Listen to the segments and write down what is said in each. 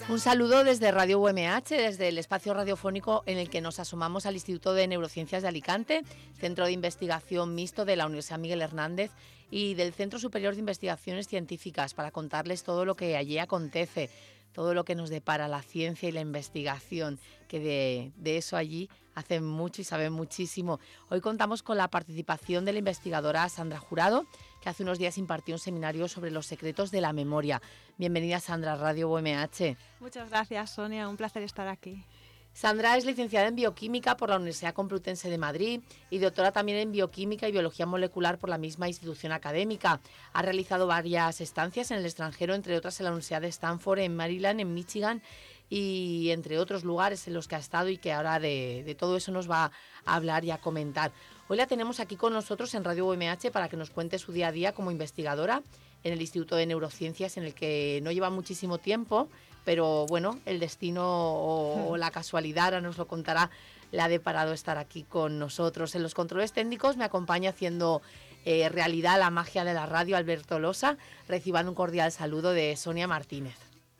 Un saludo desde Radio UMH, desde el espacio radiofónico en el que nos asomamos al Instituto de Neurociencias de Alicante, centro de investigación mixto de la Universidad Miguel Hernández y del Centro Superior de Investigaciones Científicas, para contarles todo lo que allí acontece, todo lo que nos depara la ciencia y la investigación, que de eso allí hacen mucho y saben muchísimo. Hoy contamos con la participación de la investigadora Sandra Jurado, que hace unos días impartió un seminario sobre los secretos de la memoria. Bienvenida, Sandra, a Radio UMH. Muchas gracias, Sonia, un placer estar aquí. Sandra es licenciada en Bioquímica por la Universidad Complutense de Madrid y doctora también en Bioquímica y Biología Molecular por la misma institución académica. Ha realizado varias estancias en el extranjero, entre otras en la Universidad de Stanford, en Maryland, en Michigan y entre otros lugares en los que ha estado, y que ahora de todo eso nos va a hablar y a comentar. Hoy la tenemos aquí con nosotros en Radio UMH para que nos cuente su día a día como investigadora en el Instituto de Neurociencias, en el que no lleva muchísimo tiempo, pero bueno, el destino o la casualidad, ahora nos lo contará, le ha deparado estar aquí con nosotros. En los controles técnicos me acompaña haciendo realidad la magia de la radio Alberto Losa. Reciban un cordial saludo de Sonia Martínez.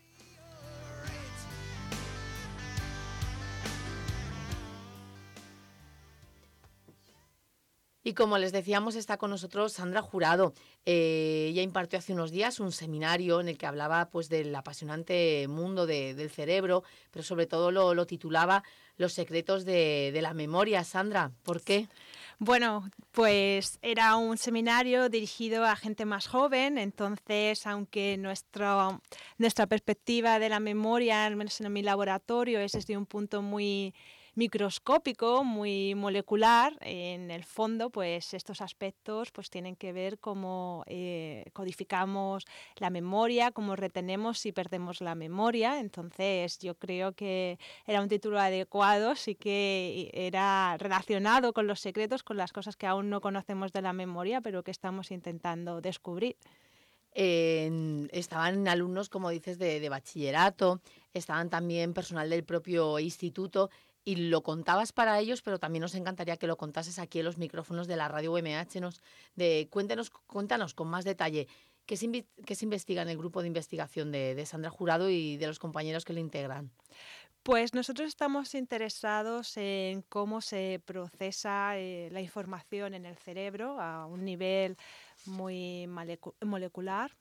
Y como les decíamos, está con nosotros Sandra Jurado. Ella impartió hace unos días un seminario en el que hablaba pues del apasionante mundo del cerebro, pero sobre todo lo titulaba Los secretos de la memoria. Sandra, ¿por qué? Bueno, pues era un seminario dirigido a gente más joven, entonces aunque nuestra perspectiva de la memoria, al menos en mi laboratorio, es desde un punto muy microscópico, muy molecular, en el fondo pues estos aspectos pues tienen que ver cómo codificamos la memoria, cómo retenemos y perdemos la memoria. Entonces yo creo que era un título adecuado, sí que era relacionado con los secretos, con las cosas que aún no conocemos de la memoria, pero que estamos intentando descubrir. Estaban alumnos, como dices, de bachillerato, estaban también personal del propio instituto, y lo contabas para ellos, pero también nos encantaría que lo contases aquí en los micrófonos de la radio UMH. Cuéntanos con más detalle qué se investiga en el grupo de investigación de Sandra Jurado y de los compañeros que lo integran. Pues nosotros estamos interesados en cómo se procesa la información en el cerebro a un nivel muy molecular,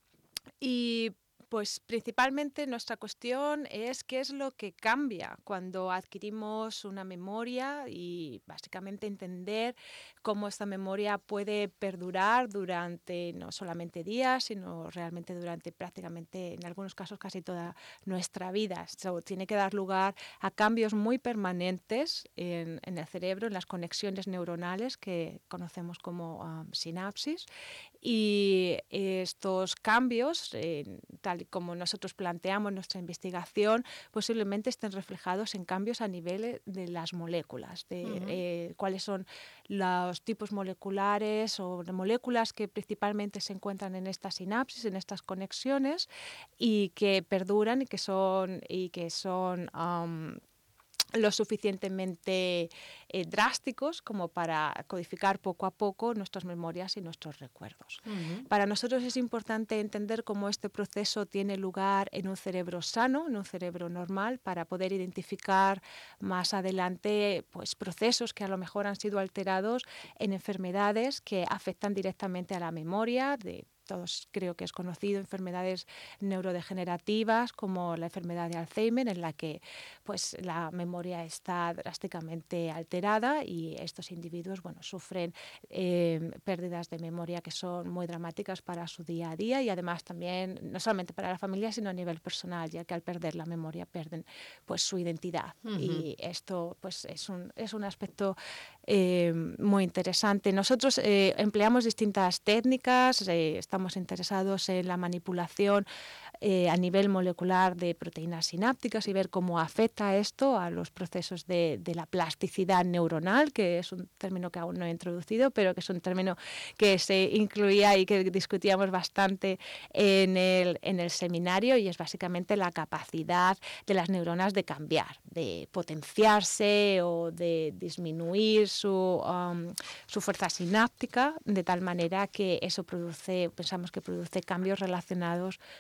y pues principalmente nuestra cuestión es qué es lo que cambia cuando adquirimos una memoria, y básicamente entender cómo esta memoria puede perdurar durante no solamente días, sino realmente durante prácticamente, en algunos casos, casi toda nuestra vida. Esto tiene que dar lugar a cambios muy permanentes en el cerebro, en las conexiones neuronales que conocemos como sinapsis, y estos cambios, tal y como nosotros planteamos nuestra investigación, posiblemente estén reflejados en cambios a nivel de las moléculas, de cuáles son los tipos moleculares o de moléculas que principalmente se encuentran en esta sinapsis, en estas conexiones, y que perduran y que son lo suficientemente drásticos como para codificar poco a poco nuestras memorias y nuestros recuerdos. Para nosotros es importante entender cómo este proceso tiene lugar en un cerebro sano, en un cerebro normal, para poder identificar más adelante pues procesos que a lo mejor han sido alterados en enfermedades que afectan directamente a la memoria. Todos creo que es conocido, enfermedades neurodegenerativas como la enfermedad de Alzheimer, en la que pues la memoria está drásticamente alterada, y estos individuos sufren pérdidas de memoria que son muy dramáticas para su día a día, y además también no solamente para la familia sino a nivel personal, ya que al perder la memoria pierden pues su identidad. Y esto pues es un aspecto muy interesante. Nosotros empleamos distintas técnicas, estamos interesados en la manipulación a nivel molecular de proteínas sinápticas y ver cómo afecta esto a los procesos de la plasticidad neuronal, que es un término que aún no he introducido, pero que es un término que se incluía y que discutíamos bastante en el seminario, y es básicamente la capacidad de las neuronas de cambiar, de potenciarse o de disminuir su fuerza sináptica, de tal manera que eso pensamos que produce cambios relacionados con el aprendizaje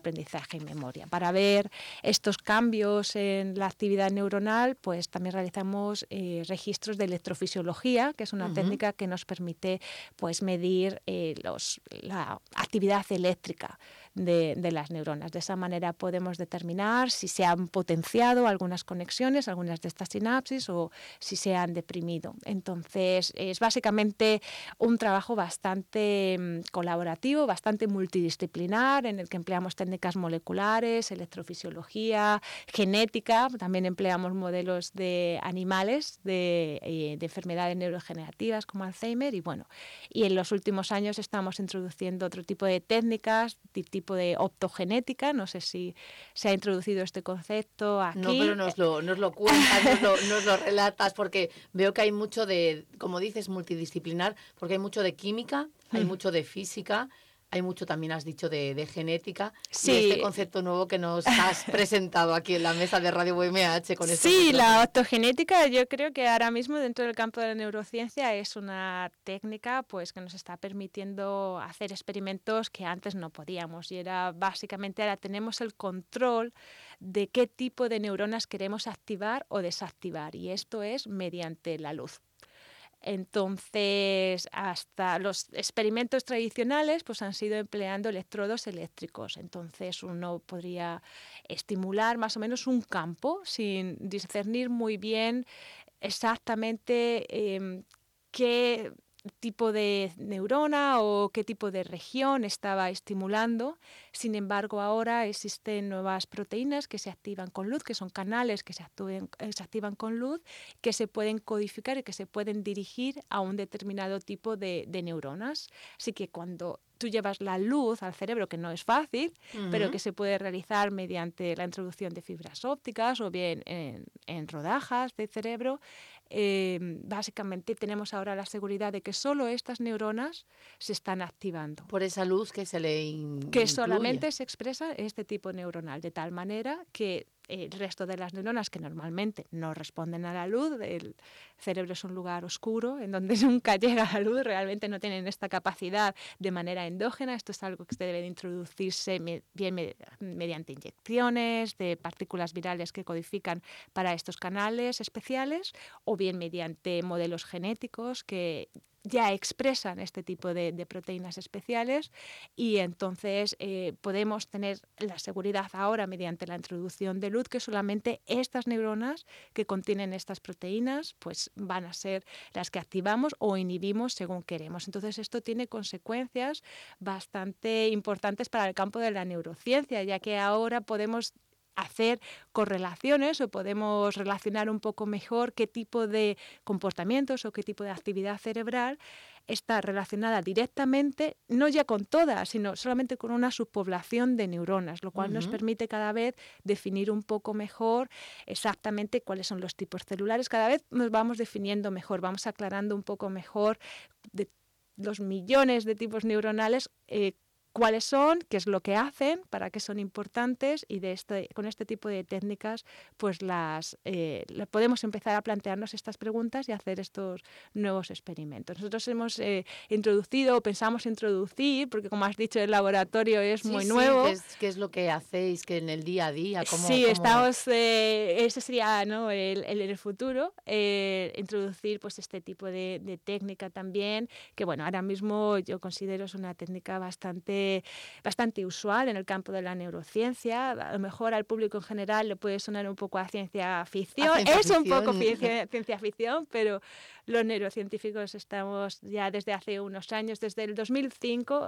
aprendizaje y memoria. Para ver estos cambios en la actividad neuronal, pues también realizamos registros de electrofisiología, que es una técnica que nos permite pues medir la actividad eléctrica de las neuronas. De esa manera podemos determinar si se han potenciado algunas conexiones, algunas de estas sinapsis, o si se han deprimido. Entonces, es básicamente un trabajo bastante colaborativo, bastante multidisciplinar, en el que empleamos técnicas moleculares, electrofisiología, genética. También empleamos modelos de animales de enfermedades neurodegenerativas como Alzheimer, y en los últimos años estamos introduciendo otro tipo de técnicas, tipo de optogenética. No sé si se ha introducido este concepto aquí. No, pero nos lo cuentas, nos lo relatas, porque veo que hay mucho de, como dices, multidisciplinar, porque hay mucho de química, hay mucho de física, hay mucho también, has dicho, de genética. Sí. Y este concepto nuevo que nos has presentado aquí en la mesa de Radio UMH con esto. Sí, la optogenética yo creo que ahora mismo dentro del campo de la neurociencia es una técnica pues que nos está permitiendo hacer experimentos que antes no podíamos, y era básicamente ahora tenemos el control de qué tipo de neuronas queremos activar o desactivar, y esto es mediante la luz. Entonces, hasta los experimentos tradicionales pues han sido empleando electrodos eléctricos. Entonces, uno podría estimular más o menos un campo sin discernir muy bien exactamente qué tipo de neurona o qué tipo de región estaba estimulando. Sin embargo, ahora existen nuevas proteínas que se activan con luz, que son canales que se activan con luz, que se pueden codificar y que se pueden dirigir a un determinado tipo de neuronas. Así que cuando tú llevas la luz al cerebro, que no es fácil, pero que se puede realizar mediante la introducción de fibras ópticas o bien en rodajas de cerebro, básicamente tenemos ahora la seguridad de que solo estas neuronas se están activando. Por esa luz que se le que solamente se expresa este tipo neuronal, de tal manera que el resto de las neuronas que normalmente no responden a la luz, el cerebro es un lugar oscuro en donde nunca llega la luz, realmente no tienen esta capacidad de manera endógena. Esto es algo que se debe de introducirse bien mediante inyecciones de partículas virales que codifican para estos canales especiales, o bien mediante modelos genéticos que ya expresan este tipo de proteínas especiales, y entonces podemos tener la seguridad ahora mediante la introducción de luz que solamente estas neuronas que contienen estas proteínas pues van a ser las que activamos o inhibimos según queremos. Entonces esto tiene consecuencias bastante importantes para el campo de la neurociencia, ya que ahora podemos hacer correlaciones o podemos relacionar un poco mejor qué tipo de comportamientos o qué tipo de actividad cerebral está relacionada directamente, no ya con todas, sino solamente con una subpoblación de neuronas, lo cual nos permite cada vez definir un poco mejor exactamente cuáles son los tipos celulares. Cada vez nos vamos definiendo mejor, vamos aclarando un poco mejor de los millones de tipos neuronales, cuáles son, qué es lo que hacen, para qué son importantes, y con este tipo de técnicas pues podemos empezar a plantearnos estas preguntas y hacer estos nuevos experimentos. Nosotros hemos pensamos introducir, porque como has dicho el laboratorio es muy nuevo. ¿Qué es lo que hacéis que en el día a día? Estamos, ese sería, ¿no?, el futuro, introducir pues este tipo de técnica también, que bueno, ahora mismo yo considero es una técnica bastante usual en el campo de la neurociencia. A lo mejor al público en general le puede sonar un poco a ciencia ficción. Un poco ciencia ficción, pero los neurocientíficos estamos ya desde hace unos años, desde el 2005,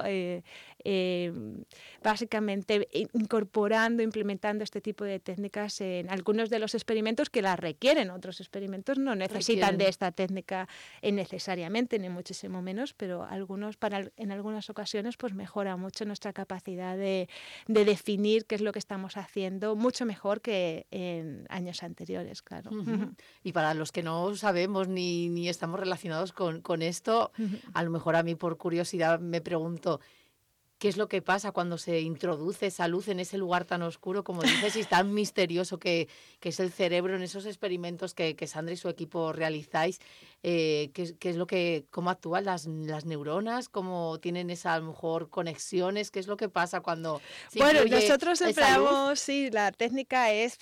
básicamente implementando este tipo de técnicas en algunos de los experimentos que las requieren. Otros experimentos no necesitan de esta técnica necesariamente, ni muchísimo menos, pero en algunas ocasiones pues mejora mucho nuestra capacidad de definir qué es lo que estamos haciendo, mucho mejor que en años anteriores, claro. Y para los que no sabemos ni estamos relacionados con esto, a lo mejor a mí por curiosidad me pregunto, qué es lo que pasa cuando se introduce esa luz en ese lugar tan oscuro, como dices, y tan misterioso que es el cerebro, en esos experimentos que Sandra y su equipo realizáis. ¿Qué es lo que, cómo actúan las neuronas? ¿Cómo tienen esa, a lo mejor, conexiones? ¿Qué es lo que pasa cuando se Bueno, influye nosotros esa luz? empleamos, sí, la técnica es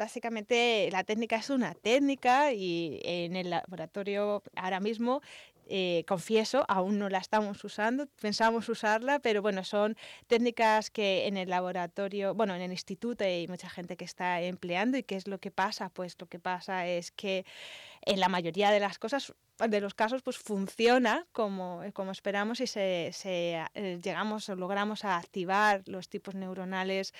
una técnica y en el laboratorio ahora mismo, confieso, aún no la estamos usando, pensamos usarla, pero bueno, son técnicas que en el laboratorio, bueno, en el instituto hay mucha gente que está empleando. ¿Y qué es lo que pasa? Pues lo que pasa es que en la mayoría de los casos, pues funciona como esperamos y llegamos o logramos a activar los tipos neuronales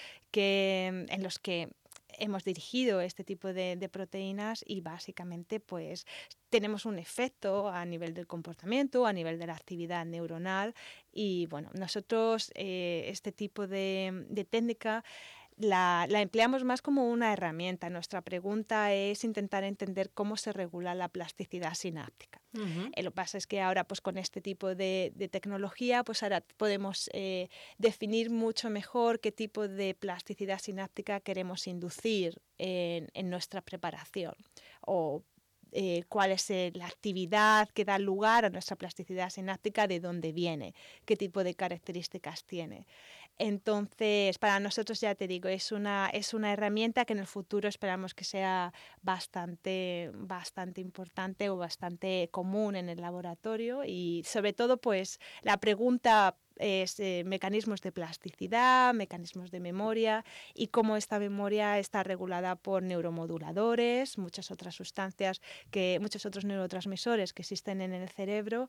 en los que hemos dirigido este tipo de proteínas, y básicamente pues tenemos un efecto a nivel del comportamiento, a nivel de la actividad neuronal. Y bueno, nosotros este tipo de técnica la empleamos más como una herramienta. Nuestra pregunta es intentar entender cómo se regula la plasticidad sináptica. Ujú. Lo que pasa es que ahora, pues con este tipo de tecnología, pues ahora podemos definir mucho mejor qué tipo de plasticidad sináptica queremos inducir en nuestra preparación, o cuál es la actividad que da lugar a nuestra plasticidad sináptica, de dónde viene, qué tipo de características tiene. Entonces, para nosotros, ya te digo, es una herramienta que en el futuro esperamos que sea bastante importante o bastante común en el laboratorio. Y sobre todo, pues la pregunta es mecanismos de plasticidad, mecanismos de memoria, y cómo esta memoria está regulada por neuromoduladores, muchas otras sustancias, muchos otros neurotransmisores que existen en el cerebro,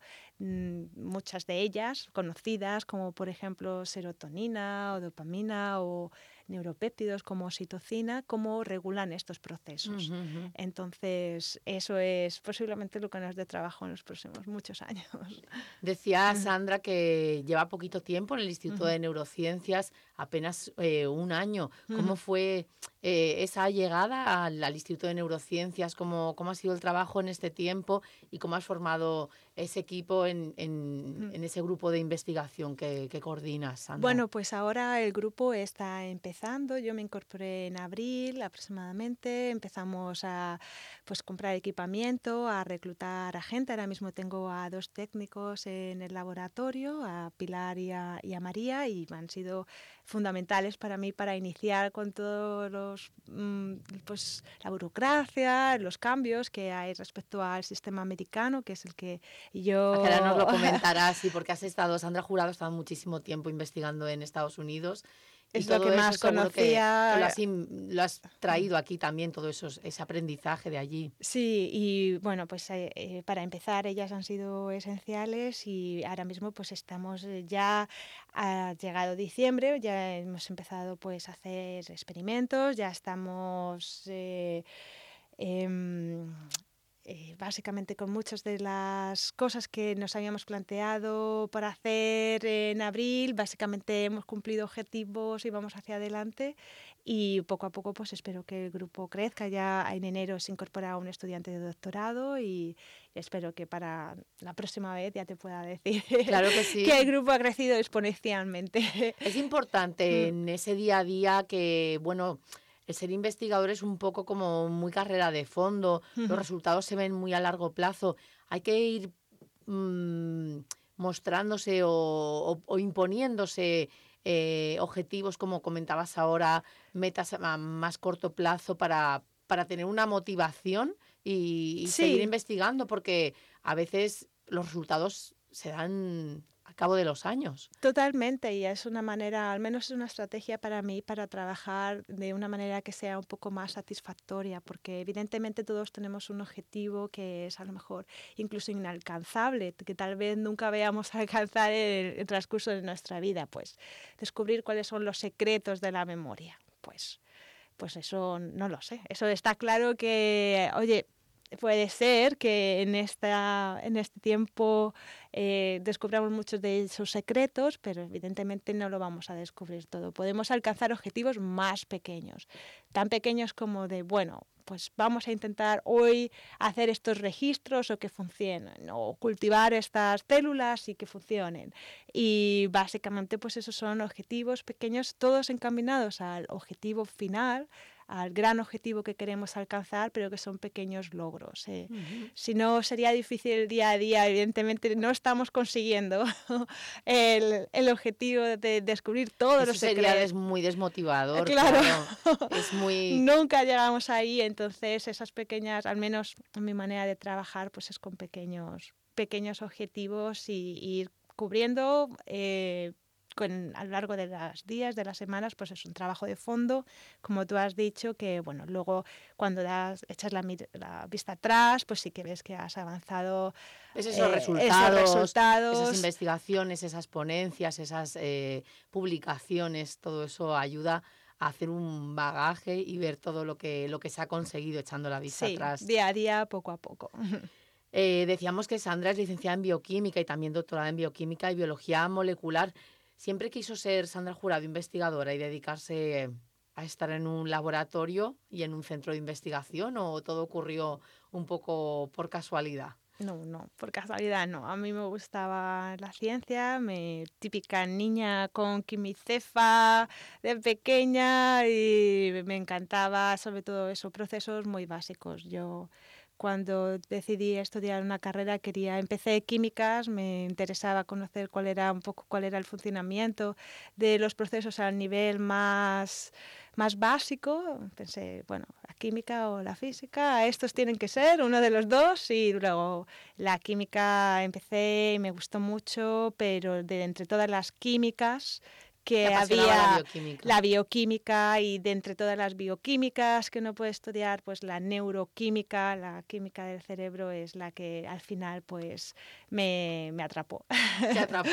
muchas de ellas conocidas, como por ejemplo serotonina o dopamina, o neuropéptidos como oxitocina, cómo regulan estos procesos. Ujú, ujú. Entonces, eso es posiblemente lo que nos dé trabajo en los próximos muchos años. Decía Sandra que lleva poquito tiempo en el Instituto Ujú. de Neurociencias, apenas un año. ¿Cómo Ujú. fue esa llegada al Instituto de Neurociencias? ¿Cómo ha sido el trabajo en este tiempo? ¿Y cómo has formado ese equipo en Ujú. ese grupo de investigación que coordinas, Sandra? Bueno, pues ahora el grupo está empezando. Yo me incorporé en abril aproximadamente. Empezamos a comprar equipamiento, a reclutar a gente. Ahora mismo tengo a 2 técnicos en el laboratorio, a Pilar y a María, y han sido fundamentales para mí para iniciar con todos la burocracia, los cambios que hay respecto al sistema americano, que es el que Que ahora nos yo... lo comentarás, sí, porque Sandra Jurado ha estado muchísimo tiempo investigando en Estados Unidos, y es lo que todo eso más seguro que conocía. lo has traído aquí también, todo eso, ese aprendizaje de allí. Sí, y bueno, pues para empezar, ellas han sido esenciales, y ahora mismo pues estamos ya, ha llegado diciembre, ya hemos empezado pues a hacer experimentos, ya estamos em, básicamente con muchas de las cosas que nos habíamos planteado para hacer en abril. Básicamente hemos cumplido objetivos y vamos hacia adelante, y poco a poco pues espero que el grupo crezca. Ya en enero se incorpora un estudiante de doctorado, y espero que para la próxima vez ya te pueda decir Claro que que sí. el grupo ha crecido exponencialmente. Es importante Mm, en ese día a día que, bueno, el ser investigador es un poco como muy carrera de fondo, los ujú. resultados se ven muy a largo plazo, hay que ir mostrándose o imponiéndose objetivos, como comentabas ahora, metas a más corto plazo para tener una motivación y seguir Sí, investigando, porque a veces los resultados se dan a cabo de los años. totalmente, y es una manera, al menos es una estrategia para mí, para trabajar de una manera que sea un poco más satisfactoria, porque evidentemente todos tenemos un objetivo que es a lo mejor incluso inalcanzable, que tal vez nunca veamos alcanzar en el transcurso de nuestra vida. Pues descubrir cuáles son los secretos de la memoria, pues eso no lo sé. Eso está claro que, oye, puede ser que en este tiempo descubramos muchos de esos secretos, pero evidentemente no lo vamos a descubrir todo. Podemos alcanzar objetivos más pequeños, tan pequeños como de, bueno, pues vamos a intentar hoy hacer estos registros o que funcionen, o cultivar estas células y que funcionen. Y básicamente pues esos son objetivos pequeños, todos encaminados al objetivo final, al gran objetivo que queremos alcanzar, pero que son pequeños logros. Si no, sería difícil el día a día. Evidentemente no estamos consiguiendo el objetivo de descubrir todos los secretos. Sería muy desmotivador. Claro. Es muy... Nunca llegamos ahí, entonces esas pequeñas, al menos en mi manera de trabajar, pues es con pequeños objetivos y ir cubriendo a lo largo de los días, de las semanas, pues es un trabajo de fondo, como tú has dicho, que bueno, luego cuando echas la vista atrás, pues sí que ves que has avanzado. Esos resultados, esas investigaciones, esas ponencias, esas publicaciones, todo eso ayuda a hacer un bagaje y ver todo lo que se ha conseguido echando la vista atrás. Día a día, poco a poco. Decíamos que Sandra es licenciada en bioquímica y también doctorada en bioquímica y biología molecular. ¿Siempre quiso ser Sandra Jurado investigadora y dedicarse a estar en un laboratorio y en un centro de investigación, o todo ocurrió un poco por casualidad? No, por casualidad no. A mí me gustaba la ciencia, típica niña con quimicefa de pequeña, y me encantaba sobre todo esos procesos muy básicos. Yo cuando decidí estudiar una carrera empecé químicas, me interesaba conocer cuál era el funcionamiento de los procesos al nivel más básico. Pensé, bueno, la química o la física, estos tienen que ser uno de los dos, y luego la química empecé y me gustó mucho, pero de entre todas las químicas que había, la bioquímica, y de entre todas las bioquímicas que uno puede estudiar, pues la neuroquímica, la química del cerebro, es la que al final pues me atrapó. Te atrapó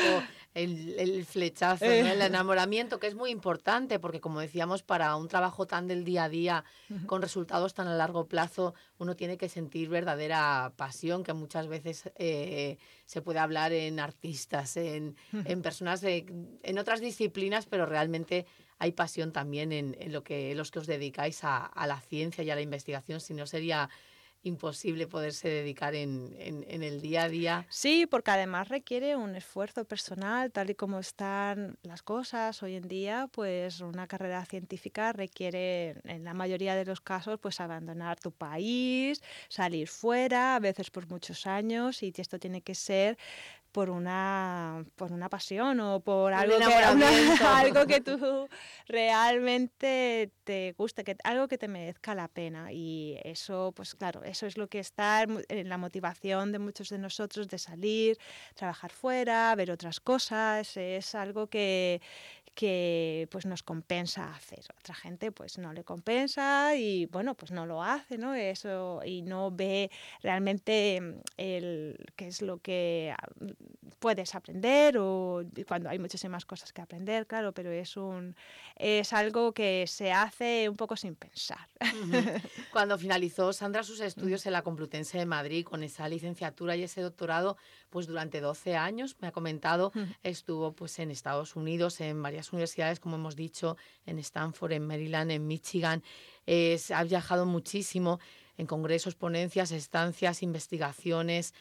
el flechazo, ¿no? El enamoramiento, que es muy importante, porque como decíamos, para un trabajo tan del día a día, con resultados tan a largo plazo, uno tiene que sentir verdadera pasión, que muchas veces se puede hablar en artistas, en personas en otras disciplinas, pero realmente hay pasión también en los que os dedicáis a la ciencia y a la investigación, si no sería imposible poderse dedicar en el día a día. Sí, porque además requiere un esfuerzo personal, tal y como están las cosas hoy en día, pues una carrera científica requiere, en la mayoría de los casos, pues abandonar tu país, salir fuera, a veces por muchos años, y esto tiene que ser por una pasión o por algo que tú realmente te guste, algo que te merezca la pena. Y eso, pues claro, eso es lo que está en la motivación de muchos de nosotros, de salir, trabajar fuera, ver otras cosas. Es algo que pues nos compensa hacer. Otra gente pues no le compensa y bueno, pues no lo hace, ¿no? Eso, y no ve realmente qué es lo que puedes aprender, o cuando hay muchísimas cosas que aprender, claro, pero es algo que se hace un poco sin pensar. Cuando finalizó Sandra sus estudios en la Complutense de Madrid, con esa licenciatura y ese doctorado, pues durante 12 años, me ha comentado, estuvo pues en Estados Unidos, en varias universidades, como hemos dicho, en Stanford, en Maryland, en Michigan. Ha viajado muchísimo en congresos, ponencias, estancias, investigaciones,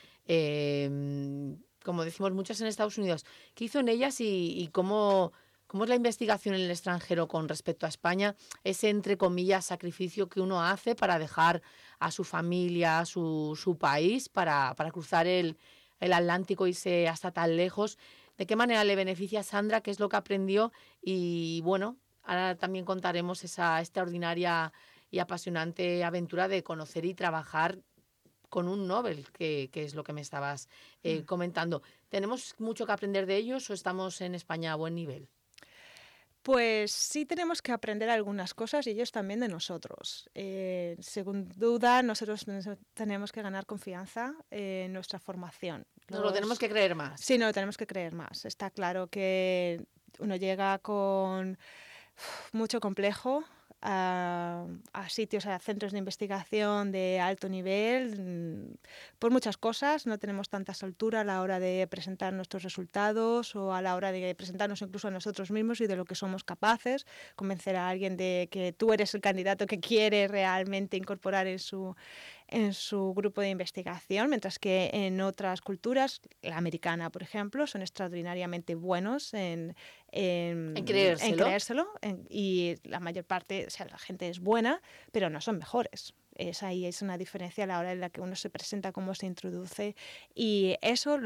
como decimos, muchas en Estados Unidos. ¿Qué hizo en ellas y cómo es la investigación en el extranjero con respecto a España? Ese, entre comillas, sacrificio que uno hace para dejar a su familia, su país, para cruzar el Atlántico y irse hasta tan lejos. ¿De qué manera le beneficia a Sandra? ¿Qué es lo que aprendió? Y bueno, ahora también contaremos esa extraordinaria y apasionante aventura de conocer y trabajar con un Nobel, que es lo que me estabas comentando. ¿Tenemos mucho que aprender de ellos o estamos en España a buen nivel? Pues sí, tenemos que aprender algunas cosas y ellos también de nosotros. Sin duda, nosotros tenemos que ganar confianza en nuestra formación. Nos lo tenemos que creer más. Sí, no, lo tenemos que creer más. Está claro que uno llega con mucho complejo a sitios, a centros de investigación de alto nivel por muchas cosas. No tenemos tanta soltura a la hora de presentar nuestros resultados o a la hora de presentarnos incluso a nosotros mismos y de lo que somos capaces, convencer a alguien de que tú eres el candidato que quiere realmente incorporar en su grupo de investigación, mientras que en otras culturas, la americana, por ejemplo, son extraordinariamente buenos en creérselo y la mayor parte, o sea, la gente es buena, pero no son mejores. Ahí es una diferencia a la hora en la que uno se presenta, cómo se introduce, y eso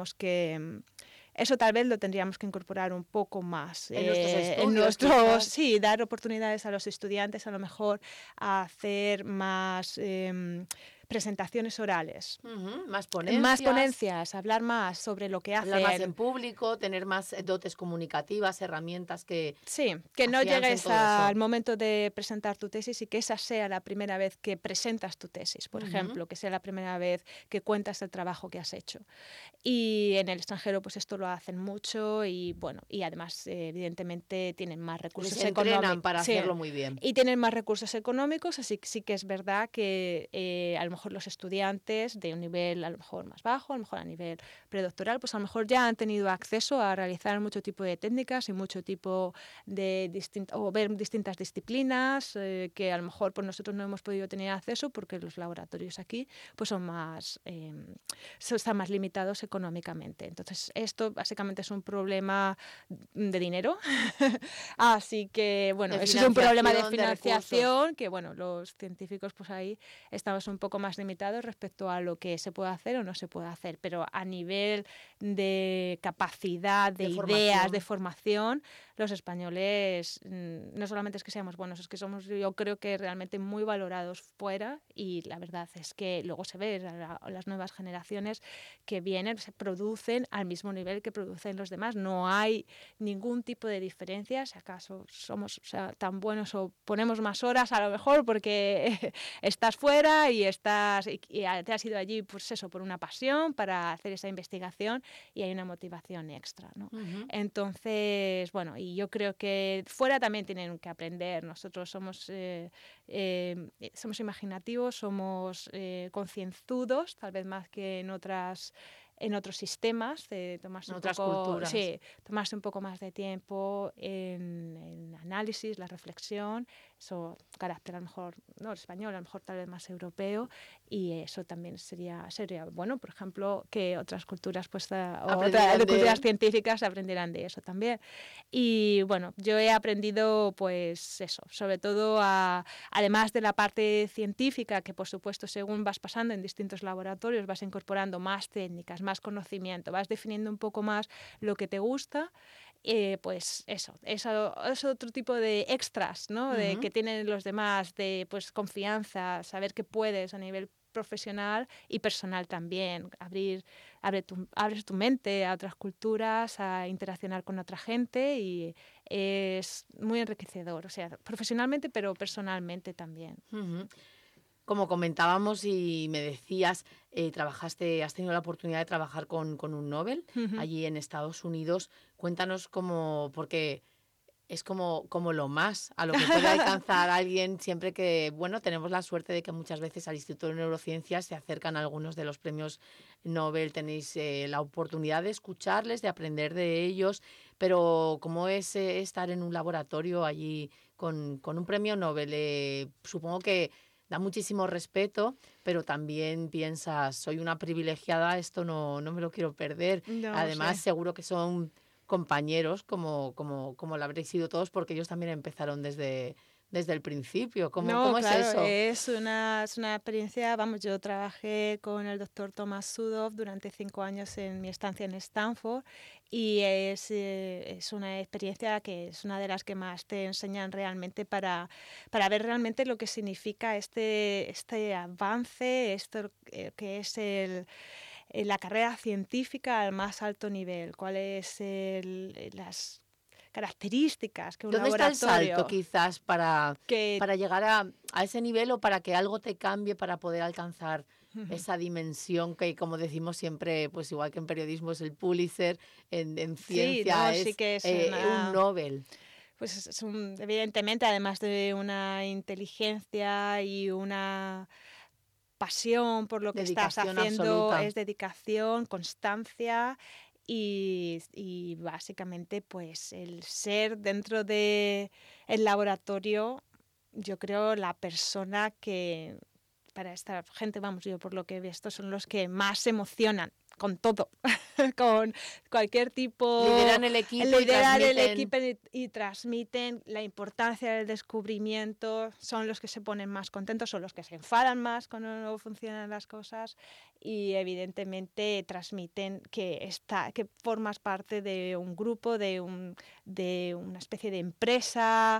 tal vez lo tendríamos que incorporar un poco más en nuestros estudios. Sí, dar oportunidades a los estudiantes, a lo mejor a hacer más presentaciones orales. Más ponencias. Más ponencias, hablar más sobre lo que hacen. Hablar más en público, tener más dotes comunicativas, herramientas que... Sí, que no llegues al momento de presentar tu tesis y que esa sea la primera vez que presentas tu tesis, por ejemplo, que sea la primera vez que cuentas el trabajo que has hecho. Y en el extranjero pues esto lo hacen mucho y bueno, y además evidentemente tienen más recursos económicos. Les entrenan para hacerlo muy bien. Y tienen más recursos económicos, así que sí que es verdad que a lo mejor los estudiantes de un nivel a lo mejor más bajo, a lo mejor a nivel predoctoral, pues a lo mejor ya han tenido acceso a realizar mucho tipo de técnicas y mucho tipo de o ver distintas disciplinas que a lo mejor pues nosotros no hemos podido tener acceso porque los laboratorios aquí pues son más están más limitados económicamente. Entonces esto básicamente es un problema de dinero. Así que bueno, eso es un problema de financiación que bueno, los científicos pues ahí estamos un poco más limitados respecto a lo que se puede hacer o no se puede hacer, pero a nivel de capacidad, de ideas, de formación, los españoles no solamente es que seamos buenos, es que somos, yo creo que realmente muy valorados fuera, y la verdad es que luego se ve las nuevas generaciones que vienen, se producen al mismo nivel que producen los demás, no hay ningún tipo de diferencia, si acaso somos tan buenos o ponemos más horas a lo mejor porque estás fuera y te has ido allí pues eso, por una pasión, para hacer esa investigación y hay una motivación extra, ¿no? Entonces, bueno, y yo creo que fuera también tienen que aprender. Nosotros somos imaginativos, somos concienzudos, tal vez más que en otros sistemas, de tomarse culturas. Sí, tomarse un poco más de tiempo en el análisis, la reflexión, eso carácter a lo mejor, no el español, a lo mejor tal vez más europeo, y eso también sería bueno, por ejemplo, que otras culturas, pues culturas científicas aprendieran de eso también. Y bueno, yo he aprendido pues eso, sobre todo además de la parte científica, que por supuesto según vas pasando en distintos laboratorios vas incorporando más técnicas, más conocimiento, vas definiendo un poco más lo que te gusta, pues eso es otro tipo de extras, ¿no? De que tienen los demás, de pues confianza, saber que puedes a nivel profesional y personal también, abres tu mente a otras culturas, a interaccionar con otra gente, y es muy enriquecedor, o sea, profesionalmente pero personalmente también. Como comentábamos y me decías, has tenido la oportunidad de trabajar con un Nobel allí en Estados Unidos. Cuéntanos porque es como lo más a lo que puede alcanzar alguien siempre que, bueno, tenemos la suerte de que muchas veces al Instituto de Neurociencias se acercan algunos de los premios Nobel, tenéis la oportunidad de escucharles, de aprender de ellos, pero ¿cómo es estar en un laboratorio allí con un premio Nobel? Supongo que da muchísimo respeto, pero también piensas, soy una privilegiada, esto no me lo quiero perder. No, además, seguro que son compañeros como lo habréis sido todos, porque ellos también empezaron desde el principio. ¿Cómo claro, es eso? Es una experiencia, vamos, yo trabajé con el doctor Thomas Sudoff durante 5 años en mi estancia en Stanford, y es una experiencia que es una de las que más te enseñan realmente para ver realmente lo que significa este avance, esto que es la carrera científica al más alto nivel, cuáles las características que un laboratorio... ¿Dónde está el salto quizás para llegar a ese nivel, o para que algo te cambie para poder alcanzar esa dimensión que, como decimos siempre, pues igual que en periodismo es el Pulitzer, en ciencia sí que es un Nobel? pues evidentemente, además de una inteligencia y una pasión por lo que estás haciendo, absoluta. es dedicación, constancia y básicamente pues el ser dentro del laboratorio, yo creo la persona que para esta gente, vamos, yo por lo que he visto, son los que más se emocionan con todo, con cualquier tipo... Lideran el equipo y transmiten la importancia del descubrimiento, son los que se ponen más contentos, son los que se enfadan más cuando no funcionan las cosas y evidentemente transmiten que formas parte de un grupo, de una especie de empresa,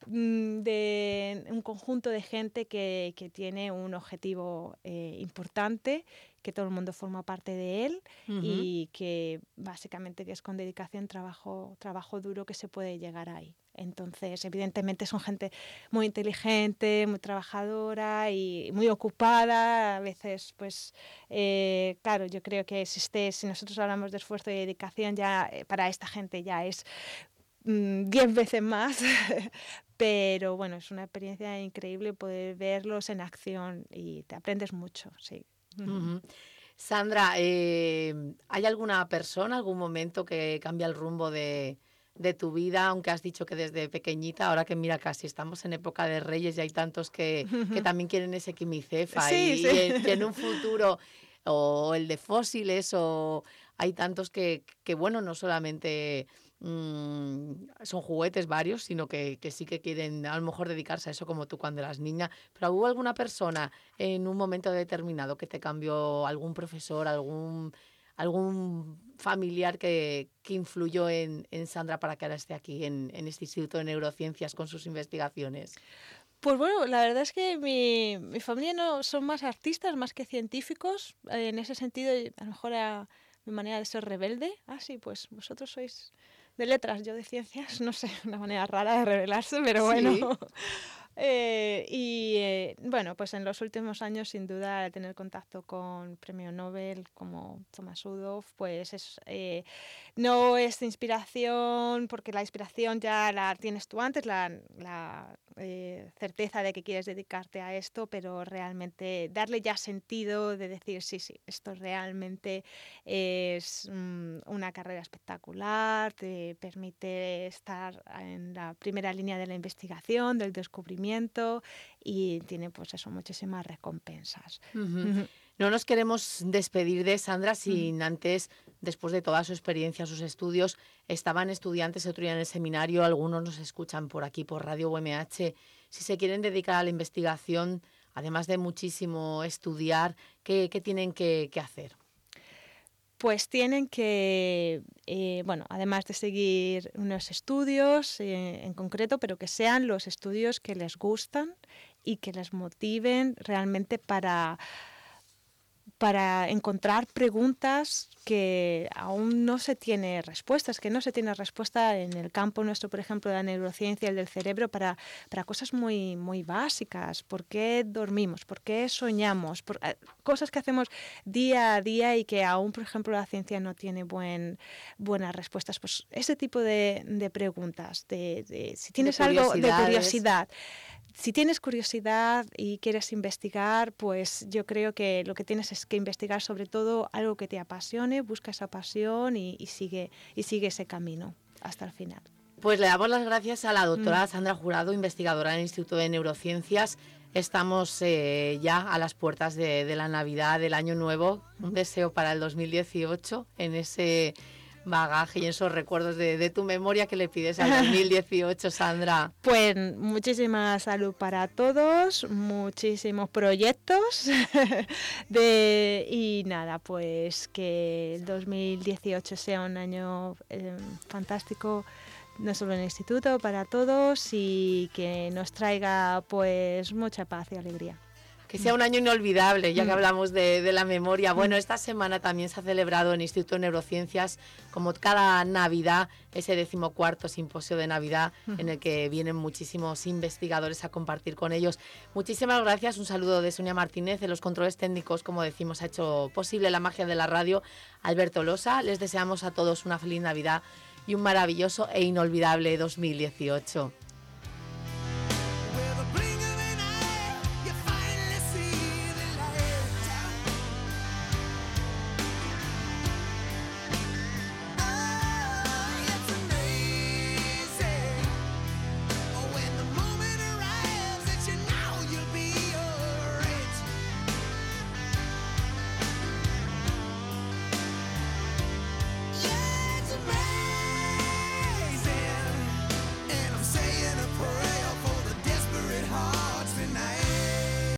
de un conjunto de gente que tiene un objetivo importante, que todo el mundo forma parte de él y que básicamente que es con dedicación, trabajo duro que se puede llegar ahí. Entonces, evidentemente son gente muy inteligente, muy trabajadora y muy ocupada. A veces, pues, claro, yo creo que si nosotros hablamos de esfuerzo y dedicación, ya para esta gente ya es 10 veces más. Pero bueno, es una experiencia increíble poder verlos en acción y te aprendes mucho, sí. Sandra, ¿hay alguna persona, algún momento que cambia el rumbo de tu vida? Aunque has dicho que desde pequeñita, ahora que mira, casi estamos en época de Reyes y hay tantos que también quieren ese quimicefa sí, y en un futuro, o el de fósiles, o hay tantos que bueno, no solamente son juguetes varios, sino que sí que quieren a lo mejor dedicarse a eso como tú cuando eras niña. Pero ¿hubo alguna persona en un momento determinado que te cambió, algún profesor, algún familiar que influyó en Sandra para que ahora esté aquí en este Instituto de Neurociencias con sus investigaciones? Pues bueno, la verdad es que mi familia no son más artistas más que científicos. En ese sentido, a lo mejor mi manera de ser rebelde. Ah, sí, pues vosotros sois de letras, yo de ciencias, no sé, una manera rara de rebelarse, pero bueno. Sí. Bueno, pues en los últimos años, sin duda, tener contacto con premio Nobel como Thomas Udolph, pues no es inspiración, porque la inspiración ya la tienes tú antes, la certeza de que quieres dedicarte a esto, pero realmente darle ya sentido de decir, sí, esto realmente es una carrera espectacular, te permite estar en la primera línea de la investigación, del descubrimiento y tiene pues eso, muchísimas recompensas. No nos queremos despedir de Sandra sin antes, después de toda su experiencia, sus estudios, estaban estudiantes otro día en el seminario, algunos nos escuchan por aquí, por Radio UMH, si se quieren dedicar a la investigación, además de muchísimo estudiar, ¿qué tienen que hacer? Pues tienen que, bueno, además de seguir unos estudios en concreto, pero que sean los estudios que les gustan y que les motiven realmente para encontrar preguntas que aún no se tiene respuestas, que no se tiene respuesta en el campo nuestro, por ejemplo, de la neurociencia, el del cerebro, para cosas muy, muy básicas. ¿Por qué dormimos? ¿Por qué soñamos? Cosas que hacemos día a día y que aún, por ejemplo, la ciencia no tiene buenas respuestas. Pues ese tipo de preguntas, si tienes algo de curiosidad. Si tienes curiosidad y quieres investigar, pues yo creo que lo que tienes es que investigar sobre todo algo que te apasione, busca esa pasión y sigue ese camino hasta el final. Pues le damos las gracias a la doctora Sandra Jurado, investigadora del Instituto de Neurociencias. Estamos ya a las puertas de la Navidad, del Año Nuevo. Un deseo para el 2018 en ese bagaje y esos recuerdos de tu memoria que le pides al 2018, Sandra. Pues muchísima salud para todos, muchísimos proyectos y nada, pues que el 2018 sea un año fantástico, no solo en el instituto, para todos y que nos traiga pues mucha paz y alegría. Que sea un año inolvidable, ya que hablamos de la memoria. Bueno, esta semana también se ha celebrado en el Instituto de Neurociencias, como cada Navidad, ese 14º simposio de Navidad, en el que vienen muchísimos investigadores a compartir con ellos. Muchísimas gracias, un saludo de Sonia Martínez, de los controles técnicos, como decimos, ha hecho posible la magia de la radio, Alberto Losa. Les deseamos a todos una feliz Navidad y un maravilloso e inolvidable 2018.